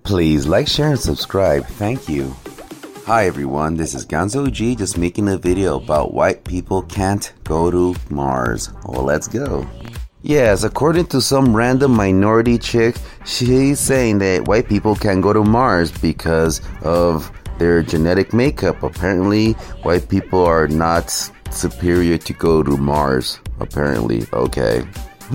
Please like, share, and subscribe. Thank you. Hi everyone, this is Gonzo G, just making a video about white people can't go to Mars. Well, let's go. Yes, according to some random minority chick, she's saying that white people can't go to Mars because of their genetic makeup. Apparently, white people are not superior to go to Mars. Apparently, okay.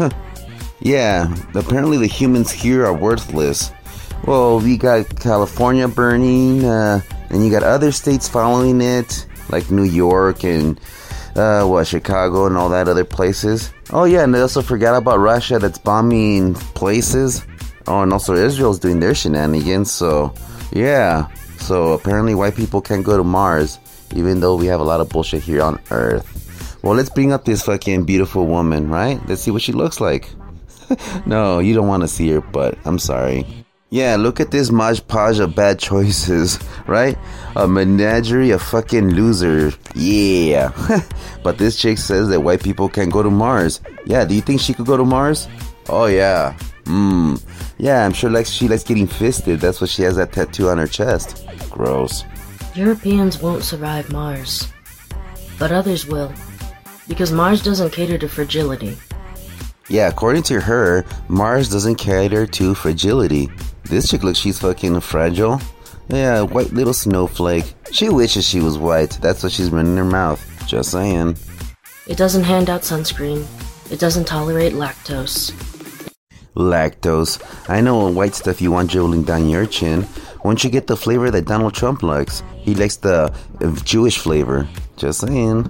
Yeah, apparently the humans here are worthless. Well, we got California burning, and you got other states following it, like New York and Chicago and all that other places. Oh yeah, and they also forgot about Russia that's bombing places. Oh, and also Israel's doing their shenanigans. So yeah, so apparently white people can't go to Mars, even though we have a lot of bullshit here on Earth. Well, let's bring up this fucking beautiful woman, right? Let's see what she looks like. No, you don't want to see her, but I'm sorry. Yeah, look at this modge-podge of bad choices, right? A menagerie of fucking losers. Yeah. But this chick says that white people can't go to Mars. Yeah, do you think she could go to Mars? Oh, yeah. Yeah, I'm sure she likes getting fisted. That's why she has that tattoo on her chest. Gross. Europeans won't survive Mars. But others will. Because Mars doesn't cater to fragility. Yeah, according to her, Mars doesn't cater to fragility. This chick looks she's fucking fragile. Yeah, white little snowflake. She wishes she was white. That's what she's running her mouth. Just saying. It doesn't hand out sunscreen. It doesn't tolerate lactose. Lactose. I know what white stuff you want dribbling down your chin. Won't you get the flavor that Donald Trump likes? He likes the Jewish flavor. Just saying.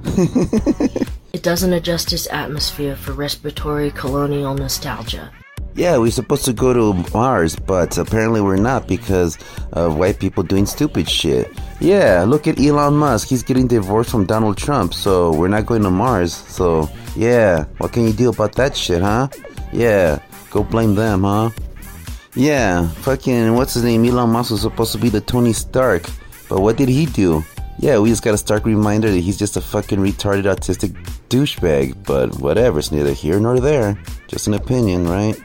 It doesn't adjust its atmosphere for respiratory colonial nostalgia. Yeah, we're supposed to go to Mars, but apparently we're not because of white people doing stupid shit. Yeah, look at Elon Musk. He's getting divorced from Donald Trump, so we're not going to Mars. So, yeah, what can you do about that shit, huh? Yeah, go blame them, huh? Yeah, fucking, what's his name? Elon Musk was supposed to be the Tony Stark, but what did he do? Yeah, we just got a stark reminder that he's just a fucking retarded autistic douchebag, but whatever, it's neither here nor there. Just an opinion, right?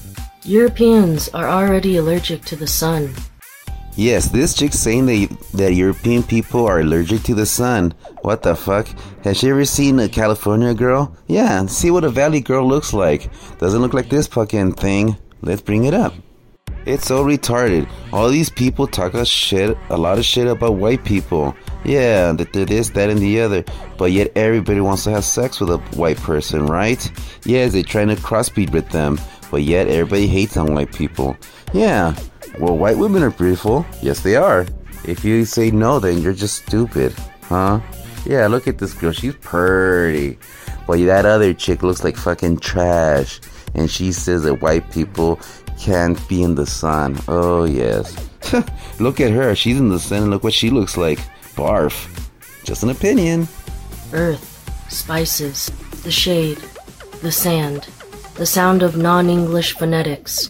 Europeans are already allergic to the sun. Yes, this chick's saying that European people are allergic to the sun. What the fuck? Has she ever seen a California girl? Yeah, see what a valley girl looks like. Doesn't look like this fucking thing. Let's bring it up. It's so retarded. All these people talk a lot of shit about white people. Yeah, that they're this, that, and the other. But yet everybody wants to have sex with a white person, right? Yeah, they're trying to crossbreed with them. But yet everybody hates on white people. Yeah, well, white women are beautiful. Yes, they are. If you say no, then you're just stupid. Huh? Yeah, look at this girl. She's pretty. But that other chick looks like fucking trash. And she says that white people can't be in the sun. Oh, yes. Look at her. She's in the sun and look what she looks like. Barf. Just an opinion. Earth, spices, the shade, the sand, the sound of non-English phonetics.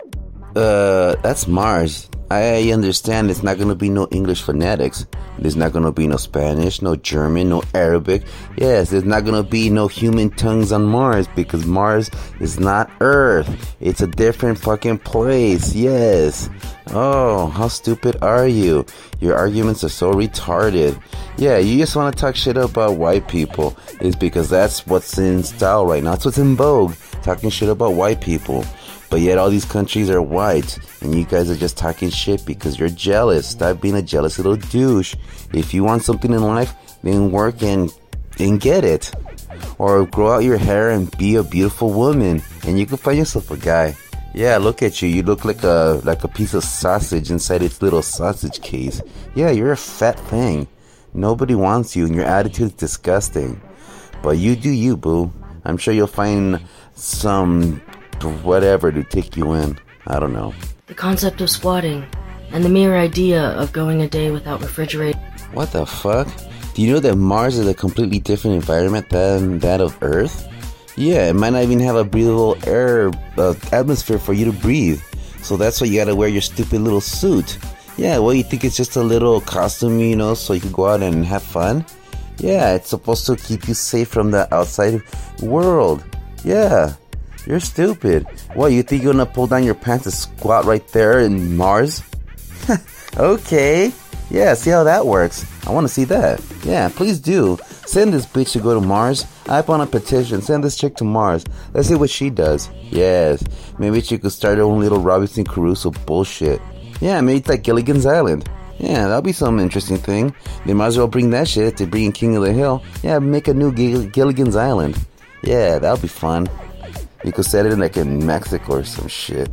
That's Mars. I understand it's not gonna be no English phonetics. There's not gonna be no Spanish, no German, no Arabic. Yes, there's not gonna be no human tongues on Mars because Mars is not Earth. It's a different fucking place. Yes. Oh, how stupid are you? Your arguments are so retarded. Yeah, you just want to talk shit about white people. It's because that's what's in style right now. That's what's in vogue. Talking shit about white people. But yet all these countries are white, and you guys are just talking shit because you're jealous. Stop being a jealous little douche. If you want something in life, then work and get it. Or grow out your hair and be a beautiful woman, and you can find yourself a guy. Yeah, look at you. You look like a piece of sausage inside its little sausage case. Yeah, you're a fat thing. Nobody wants you, and your attitude is disgusting. But you do you, boo. I'm sure you'll find some whatever to take you in. I don't know. The concept of squatting, and the mere idea of going a day without refrigerating. What the fuck? Do you know that Mars is a completely different environment than that of Earth? Yeah, it might not even have a breathable air atmosphere for you to breathe. So that's why you gotta wear your stupid little suit. Yeah, well, you think it's just a little costume, you know, so you can go out and have fun? Yeah, it's supposed to keep you safe from the outside world. Yeah, you're stupid. What, you think you're gonna pull down your pants and squat right there in Mars? Okay. Yeah, see how that works. I want to see that. Yeah, please do. Send this bitch to go to Mars. I put on a petition. Send this chick to Mars. Let's see what she does. Yes. Maybe she could start her own little Robinson Crusoe bullshit. Yeah, maybe it's like Gilligan's Island. Yeah, that'll be some interesting thing. They might as well bring that shit to bring King of the Hill. Yeah, make a new Gilligan's Island. Yeah, that'll be fun. You could set it in like in Mexico or some shit.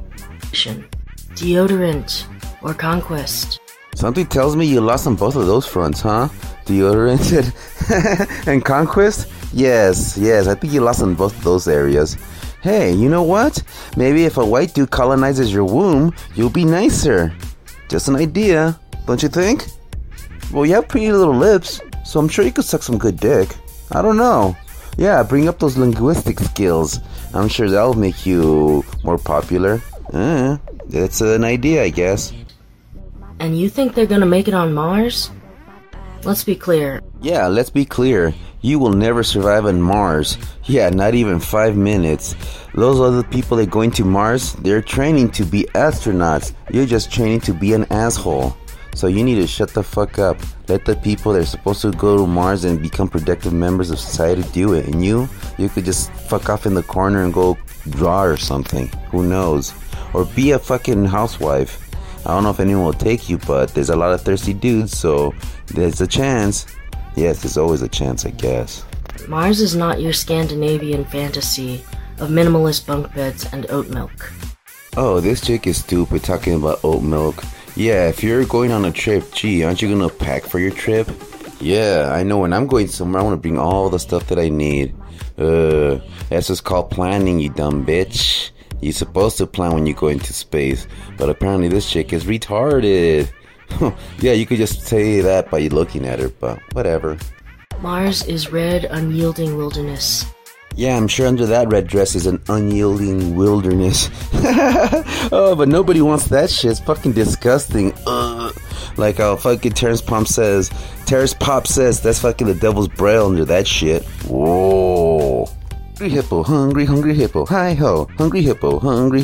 Deodorant or conquest. Something tells me you lost on both of those fronts, huh? Deodorant and conquest? Yes, I think you lost on both of those areas. Hey, you know what? Maybe if a white dude colonizes your womb, you'll be nicer. Just an idea, don't you think? Well, you have pretty little lips, so I'm sure you could suck some good dick. I don't know. Yeah, bring up those linguistic skills. I'm sure that'll make you more popular. It's an idea, I guess. And you think they're gonna make it on Mars? Let's be clear. Yeah, let's be clear. You will never survive on Mars. Yeah, not even 5 minutes. Those other people that are going to Mars, they're training to be astronauts. You're just training to be an asshole. So you need to shut the fuck up. Let the people that are supposed to go to Mars and become productive members of society do it. And you could just fuck off in the corner and go draw or something. Who knows? Or be a fucking housewife. I don't know if anyone will take you, but there's a lot of thirsty dudes, so there's a chance. Yes, there's always a chance, I guess. Mars is not your Scandinavian fantasy of minimalist bunk beds and oat milk. Oh, this chick is stupid talking about oat milk. Yeah, if you're going on a trip, gee, aren't you gonna pack for your trip? Yeah, I know when I'm going somewhere, I wanna bring all the stuff that I need. That's just called planning, you dumb bitch. You're supposed to plan when you go into space, but apparently this chick is retarded. Yeah, you could just say that by looking at her, but whatever. Mars is red, unyielding wilderness. Yeah, I'm sure under that red dress is an unyielding wilderness. Oh, but nobody wants that shit. It's fucking disgusting. Like how fucking Terrence Pop says, that's fucking the devil's braille under that shit. Whoa. Hungry hippo, hungry hippo, hi-ho, hungry hippo, hungry.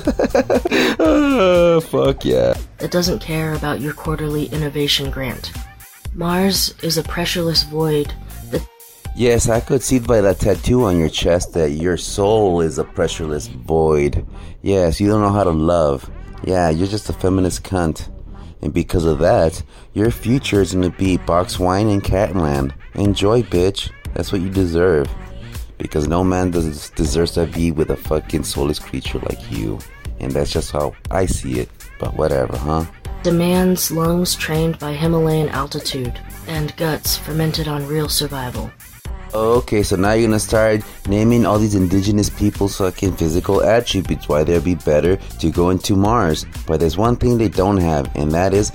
Fuck yeah. That doesn't care about your quarterly innovation grant. Mars is a pressureless void that... Yes, I could see by that tattoo on your chest that your soul is a pressureless void. Yes, you don't know how to love. Yeah, you're just a feminist cunt. And because of that, your future is gonna be box wine and Catland. Enjoy, bitch. That's what you deserve. Because no man deserves to be with a fucking soulless creature like you. And that's just how I see it. But whatever, huh? Demands lungs trained by Himalayan altitude and guts fermented on real survival. Okay, so now you're gonna start naming all these indigenous people's fucking physical attributes, why they'd be better to go into Mars. But there's one thing they don't have, and that is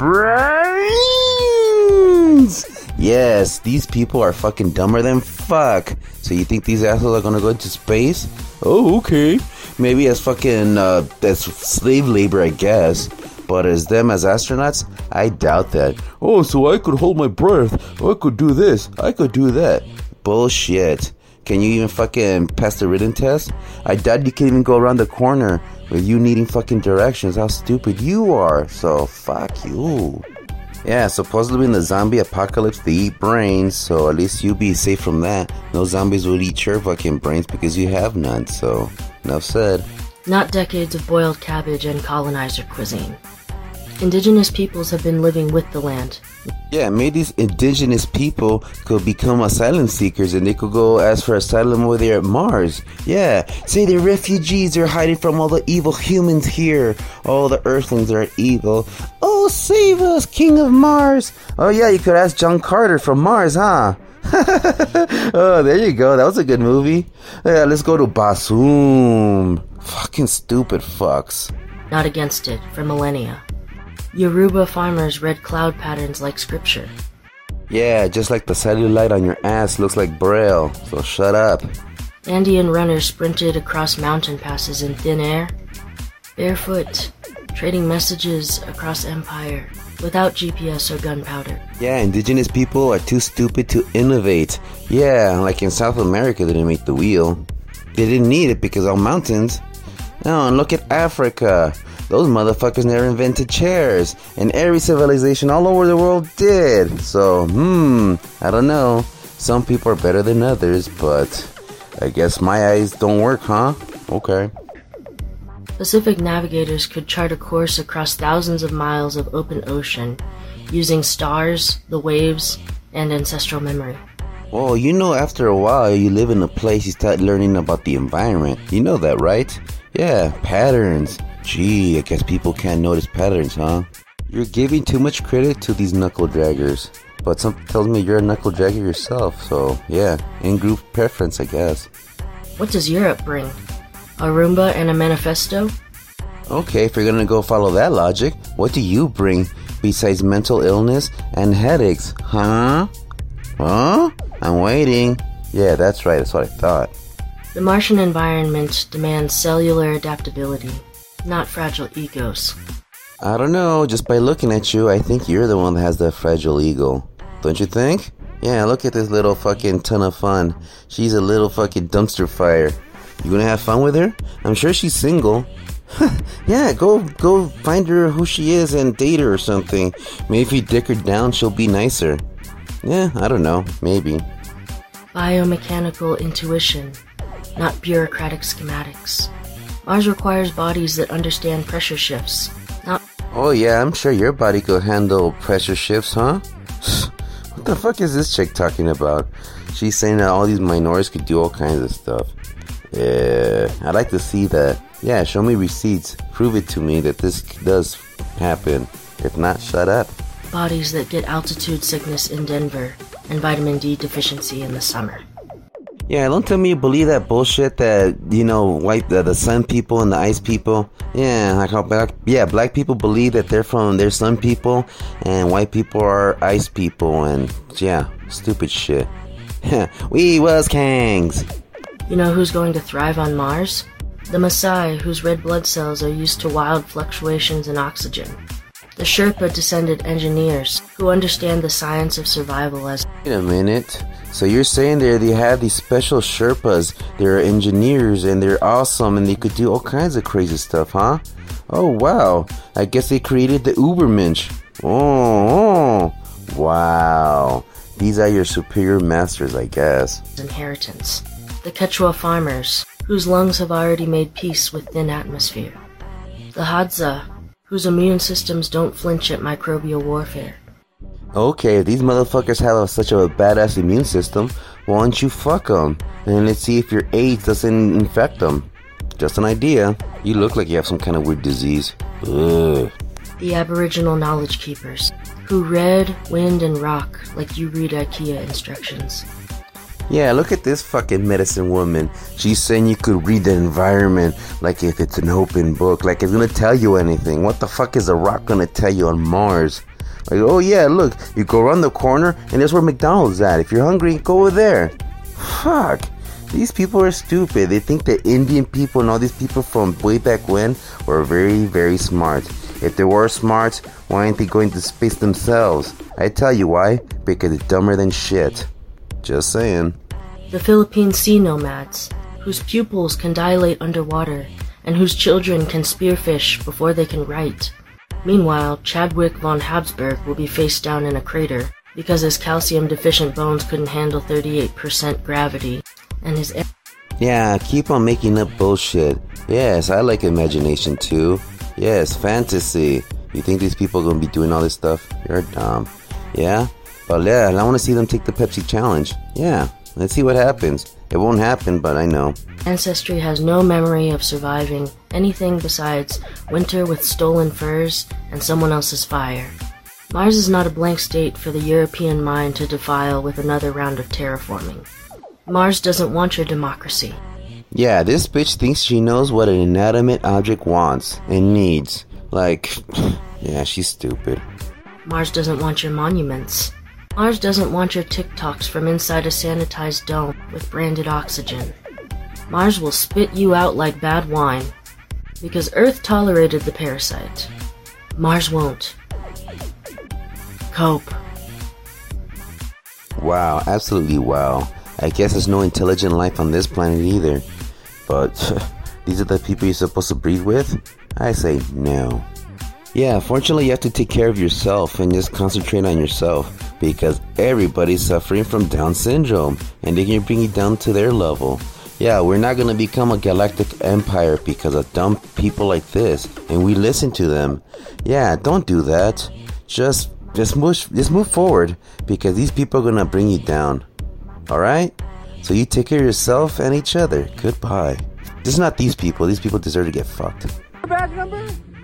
brains! Yes, these people are fucking dumber than fuck. So you think these assholes are gonna go into space? Oh, okay. Maybe as fucking, as slave labor, I guess. But as them as astronauts, I doubt that. Oh, so I could hold my breath. I could do this. I could do that. Bullshit. Can you even fucking pass the written test? I doubt you can even go around the corner with you needing fucking directions. How stupid you are. So, fuck you. Yeah, supposedly in the zombie apocalypse, they eat brains, so at least you'll be safe from that. No zombies will eat your fucking brains because you have none, so enough said. Not decades of boiled cabbage and colonizer cuisine. Indigenous peoples have been living with the land. Yeah, maybe these indigenous people could become asylum seekers and they could go ask for asylum over there at Mars. Yeah, say they're refugees, they're hiding from all the evil humans here. All the earthlings are evil. Oh, save us, King of Mars. Oh yeah, you could ask John Carter from Mars, huh? Oh, there you go. That was a good movie. Yeah, let's go to Basum. Fucking stupid fucks. Not against it for millennia. Yoruba farmers read cloud patterns like scripture. Yeah, just like the cellulite on your ass looks like braille, so shut up. Andean runners sprinted across mountain passes in thin air, barefoot, trading messages across empire, without GPS or gunpowder. Yeah, indigenous people are too stupid to innovate. Yeah, like in South America they didn't make the wheel. They didn't need it because all mountains. Oh, and look at Africa. Those motherfuckers never invented chairs, and every civilization all over the world did. So, I don't know. Some people are better than others, but I guess my eyes don't work, huh? Okay. Pacific navigators could chart a course across thousands of miles of open ocean using stars, the waves, and ancestral memory. Well, you know, after a while, you live in a place, you start learning about the environment. You know that, right? Yeah, patterns. Gee, I guess people can't notice patterns, huh? You're giving too much credit to these knuckle draggers. But something tells me you're a knuckle dragger yourself, so yeah, in-group preference, I guess. What does Europe bring? A Roomba and a manifesto? Okay, if you're gonna go follow that logic, what do you bring besides mental illness and headaches, huh? Huh? I'm waiting. Yeah, that's right, that's what I thought. The Martian environment demands cellular adaptability, not fragile egos. I don't know, just by looking at you, I think you're the one that has the fragile ego. Don't you think? Yeah, look at this little fucking ton of fun. She's a little fucking dumpster fire. You gonna have fun with her? I'm sure she's single. Yeah, go find her who she is and date her or something. Maybe if you dick her down, she'll be nicer. Yeah, I don't know, maybe. Biomechanical intuition, not bureaucratic schematics. Mars requires bodies that understand pressure shifts, not... Oh yeah, I'm sure your body could handle pressure shifts, huh? What the fuck is this chick talking about? She's saying that all these minorities could do all kinds of stuff. Yeah, I'd like to see that. Yeah, show me receipts. Prove it to me that this does happen. If not, shut up. Bodies that get altitude sickness in Denver and vitamin D deficiency in the summer. Yeah, don't tell me you believe that bullshit that, you know, the sun people and the ice people. Yeah, like how black people believe that they're sun people and white people are ice people and, yeah, stupid shit. We was Kangs. You know who's going to thrive on Mars? The Maasai, whose red blood cells are used to wild fluctuations in oxygen. The Sherpa-descended engineers, who understand the science of survival as... Wait a minute. So you're saying they have these special Sherpas, they're engineers, and they're awesome, and they could do all kinds of crazy stuff, huh? Oh, wow. I guess they created the Ubermensch. Oh, wow. These are your superior masters, I guess. Inheritance. The Quechua farmers, whose lungs have already made peace with thin atmosphere. The Hadza, whose immune systems don't flinch at microbial warfare. Okay, if these motherfuckers have such a badass immune system, why don't you fuck them? And let's see if your AIDS doesn't infect them. Just an idea. You look like you have some kind of weird disease. Ugh. The Aboriginal knowledge keepers, who read wind and rock like you read IKEA instructions. Yeah, look at this fucking medicine woman. She's saying you could read the environment like if it's an open book, like it's gonna tell you anything. What the fuck is a rock gonna tell you on Mars? Like, oh yeah, look, you go around the corner and there's where McDonald's at. If you're hungry, go over there. Fuck. These people are stupid. They think the Indian people and all these people from way back when were very, very smart. If they were smart, why aren't they going to space themselves? I tell you why. Because it's dumber than shit. Just saying. The Philippine sea nomads, whose pupils can dilate underwater and whose children can spearfish before they can write. Meanwhile, Chadwick von Habsburg will be face down in a crater because his calcium-deficient bones couldn't handle 38% gravity, and his... Yeah, keep on making up bullshit. Yes, I like imagination too. Yes, fantasy. You think these people are gonna be doing all this stuff? You're dumb. Yeah? But yeah, I want to see them take the Pepsi challenge. Yeah, let's see what happens. It won't happen, but I know. Ancestry has no memory of surviving anything besides winter with stolen furs and someone else's fire. Mars is not a blank state for the European mind to defile with another round of terraforming. Mars doesn't want your democracy. Yeah, this bitch thinks she knows what an inanimate object wants and needs. Like, yeah, she's stupid. Mars doesn't want your monuments. Mars doesn't want your TikToks from inside a sanitized dome with branded oxygen. Mars will spit you out like bad wine. Because Earth tolerated the parasite. Mars won't. Cope. Wow, absolutely wow. I guess there's no intelligent life on this planet either. But These are the people you're supposed to breed with? I say no. Yeah, fortunately you have to take care of yourself and just concentrate on yourself, because everybody's suffering from Down syndrome and they can bring you down to their level. Yeah, we're not gonna become a galactic empire because of dumb people like this, and we listen to them. Yeah, don't do that. Just move forward, because these people are gonna bring you down. Alright? So you take care of yourself and each other. Goodbye. Just not these people. These people deserve to get fucked. Badge number?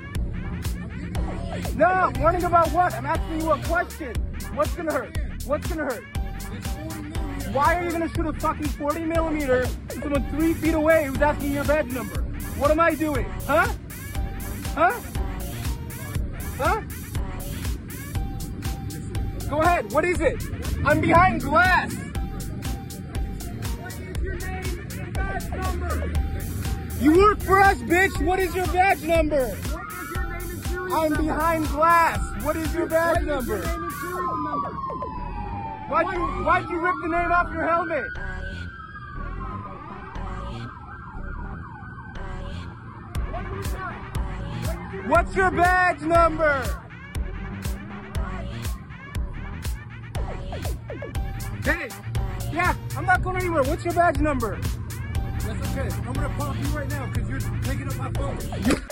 No, warning about what? I'm asking you a question. What's gonna hurt? What's gonna hurt? Why are you gonna shoot a fucking 40 millimeter at someone 3 feet away who's asking your badge number? What am I doing? Huh? Huh? Huh? Go ahead. What is it? I'm behind glass. What is your name and badge number? You work for us, bitch. What is your badge number? What is your name and serial number? I'm behind glass. What is your badge number? What is your name and serial number? Why'd you rip the name off your helmet? What's your badge number? Hey, yeah, I'm not going anywhere. What's your badge number? That's okay. I'm gonna pop you right now because you're taking up my phone.